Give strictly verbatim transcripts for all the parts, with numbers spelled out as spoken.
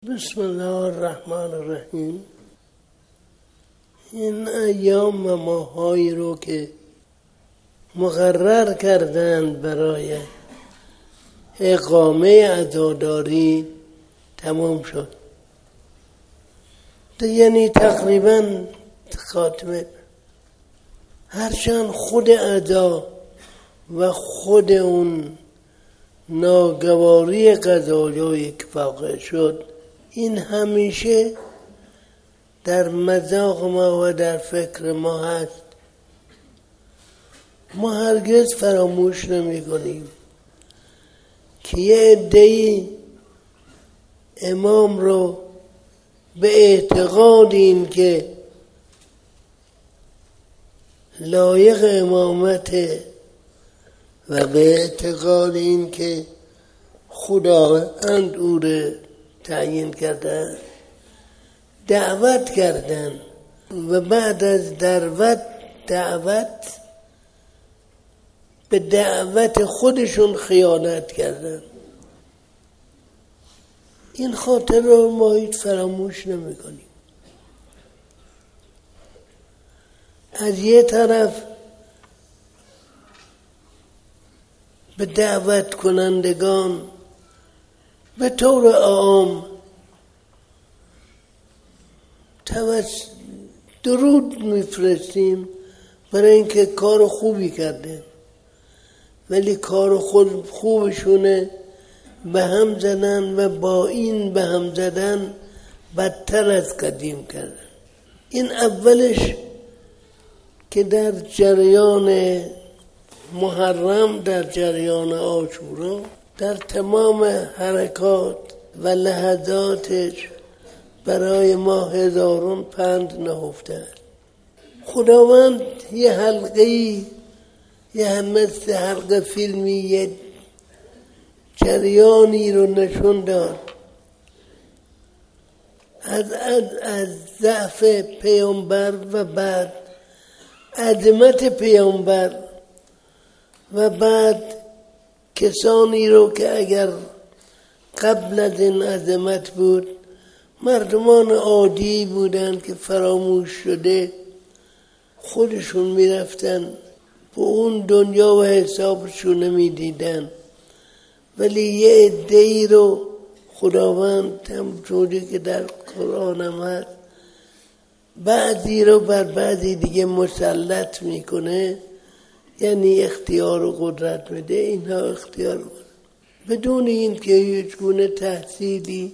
بسم الله الرحمن الرحیم. این ایام و ماهایی رو که مقرر کردند برای اقامه عزاداری تمام شد، یعنی تقریبا خاتمه. هرچند خود ادا و خود اون ناگواری قضایایی که واقع شد، این همیشه در مذاق ما و در فکر ما هست. ما هرگز فراموش نمی کنیم که یه عده‌ای امام رو به اعتقاد این که لایق امامته و به اعتقاد این که خداوند او رو تعیین کردن دعوت کردن و بعد از دعوت دعوت به دعوت خودشون خیانت کردن. این خاطر رو ما هیچ فراموش نمی کنیم. از یه طرف به دعوت کنندگان به طور عام درود میفرستیم برای اینکه کار خوبی کرده، ولی کار خود خوبشونه به هم زدن و با این به هم زدن بدتر از قدیم کردن. این اولش که در جریان محرم، در جریان عاشورا، در تمام حرکات و لحظاتش برای ما هزارون پند نهفته. خداوند یه حلقه‌ای، یه مثل حلقه فیلمی، یه جریانی رو نشون داد از از از ضعف پیامبر و بعد عظمت پیامبر و بعد کسانی رو که اگر قبل از این عظمت بود مردمان عادی بودن که فراموش شده، خودشون میرفتن به اون دنیا و حسابشون نمیدیدن، ولی یه عده‌ای رو خداوند همونطوری که در قرآن هم هست بعضی رو بر بعضی دیگه مسلط میکنه، یعنی اختیار و قدرت میده. اینها اختیار و قدرت بدون این که هیچ گونه تحصیلی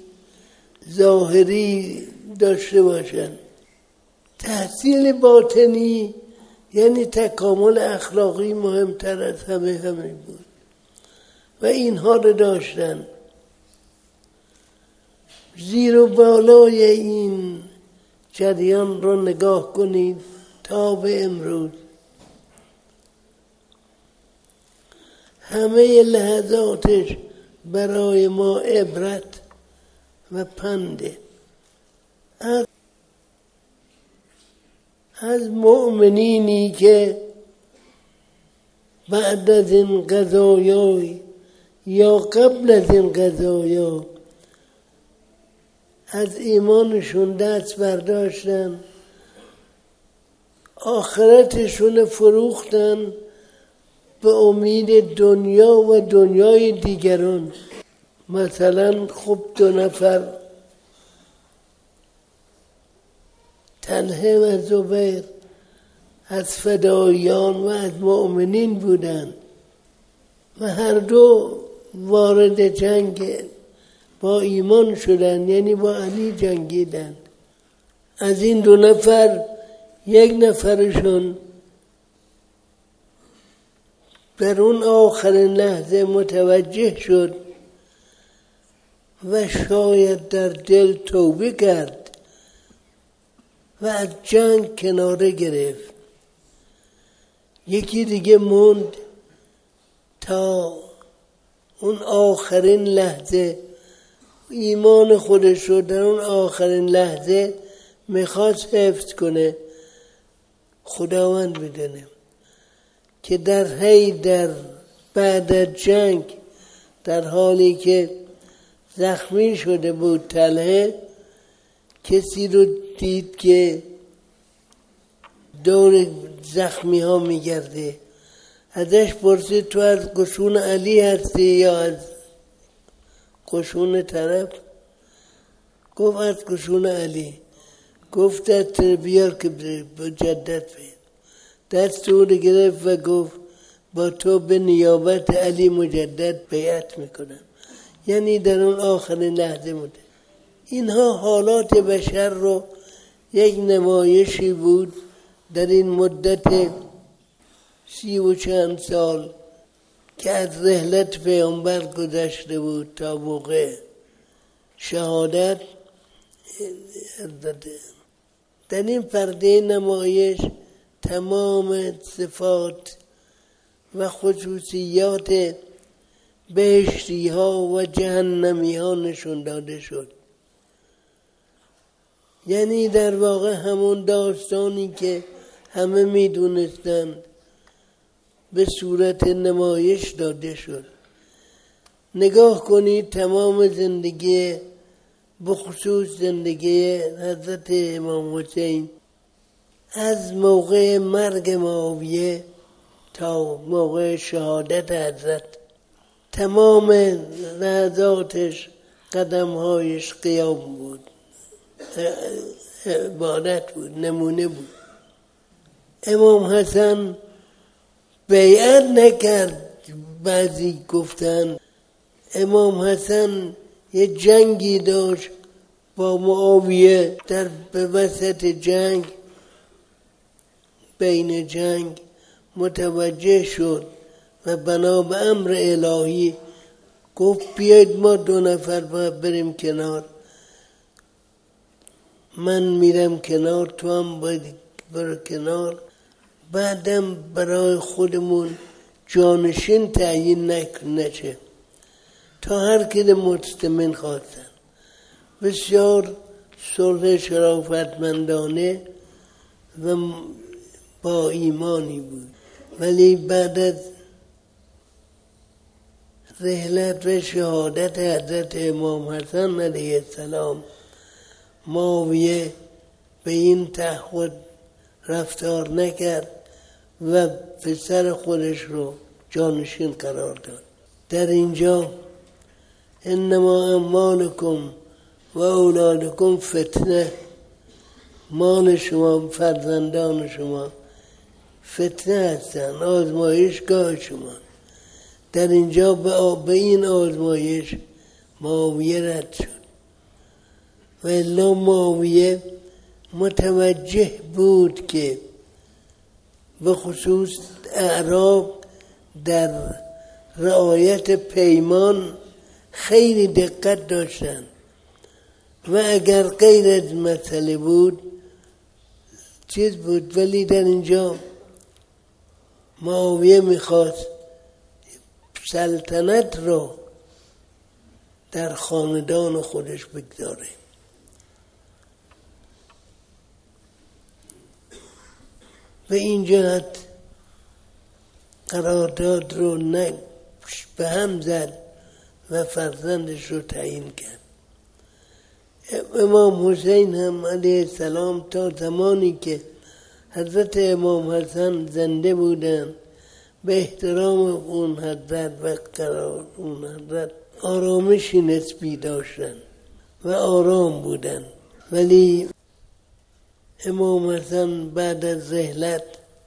ظاهری داشته باشن. تحصیل باطنی یعنی تکامل اخلاقی مهمتر از همه همه بود و اینها رو داشتن. زیر و بالای این جریان رو نگاه کنید تا به امروز. همه لحظاتش برای ما عبرت و پنده. از, از مؤمنینی که بعد از این قضایای یا قبل از این قضایا از ایمانشون دست برداشتن، آخرتشون فروختن به امید دنیا و دنیای دیگران. مثلا خب دو نفر طلحه و زبیر از فدایان و از مؤمنین بودند و هر دو وارد جنگ با ایمان شدند، یعنی با علی جنگیدند. از این دو نفر یک نفرشون در اون آخرین لحظه متوجه شد و شاید در دل توبه کرد و از جنگ کناره گرفت. یکی دیگه موند تا اون آخرین لحظه ایمان خودش رو در اون آخرین لحظه میخواست حفظ کنه. خداوند میدونه که در هی در بعد از جنگ در حالی که زخمی شده بود طلحه، کسی رو دید که دور زخمی ها میگرده، ازش پرسید تو از قشون علی هستی یا از قشون طرف؟ گفت از قشون علی. گفت دست بیار که مجدد بید. دست او رو گرفت و گفت با تو به نیابت علی مجدد بیعت میکنم. یعنی در اون آخرین لحظه بوده. اینها حالات بشر رو یک نمایشی بود در این مدت سی و چند سال که از رحلت پیامبر گذشته بود تا موقع شهادت. در این پرده نمایش تمام صفات و خصوصیات بهشتی ها و جهنمی ها نشون داده شد. یعنی در واقع همون داستانی که همه می دونستند به صورت نمایش داده شد. نگاه کنید تمام زندگی، بخصوص زندگی حضرت امام حسین، از موقع مرگ معاویه تا موقع شهادت حضرت، تمام لحظاتش قدمهایش قیام بود، عبادت بود، نمونه بود. امام حسن بیعت نکرد. بعضی گفتن امام حسن یه جنگی داشت با معاویه، در به وسط جنگ، بین جنگ متوجه شد و بنا به امر الهی گفت بیاید ما دو نفر باید بریم کنار، من میرم کنار تو هم باید برو کنار، بعدم برای خودمون جانشین تعیین نشه تا هر کده مستمن خواستن. بسیار صلح شرافتمندانه و با ایمانی بود. ولی بعد از رحلت و شهادت حضرت امام حسن علیه السلام، معاویه به این تعهد رفتار نکرد و پسر خودش رو جانشین قرار داد. در اینجا انما اموالکم و اولادکم فتنه، مال شما، فرزندان شما فتنه هستن، آزمایشگاه شما. در اینجا به این آزمایش معاویه رد شد و الا معاویه متوجه بود که به خصوص اعراب در رعایت پیمان خیلی دقت داشتن و اگر غیر از مسئله بود چیز بود. ولی در اینجا معاویه میخواست سلطنت رو در خاندان خودش بگذاره. و این جهت قرارداد رو نه به هم زد و فرزندش رو تعیین کرد. امام حسین هم علیه السلام تا زمانی که حضرت امام حسن زنده بودن به احترام اون حضرت و قرار اون حضرت آرامشی نسبی داشتن و آرام بودن. ولی امام حسن بعد از رحلت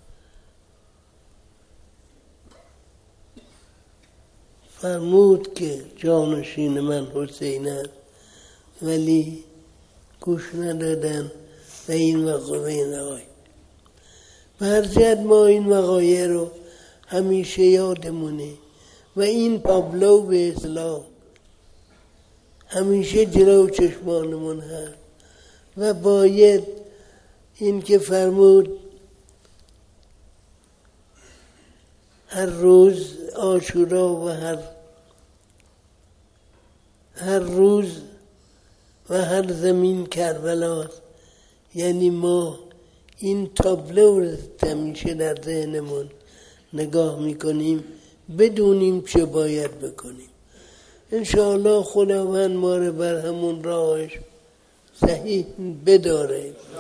فرمود که جانشین من حسین است، ولی گوش ندادن و این وقایع. به هر جهت ما این وقایع رو همیشه یادمونه و این تابلو به اصلاح همیشه جلو چشمانمون هست و باید این که فرمود هر روز عاشورا و هر هر روز و هر زمین کربلاست. یعنی ما این تابلو رو همیشه در ذهنمون نگاه میکنیم، بدونیم چه باید بکنیم. انشاءالله خداوند ما رو بر همون راهش صحیح بداره.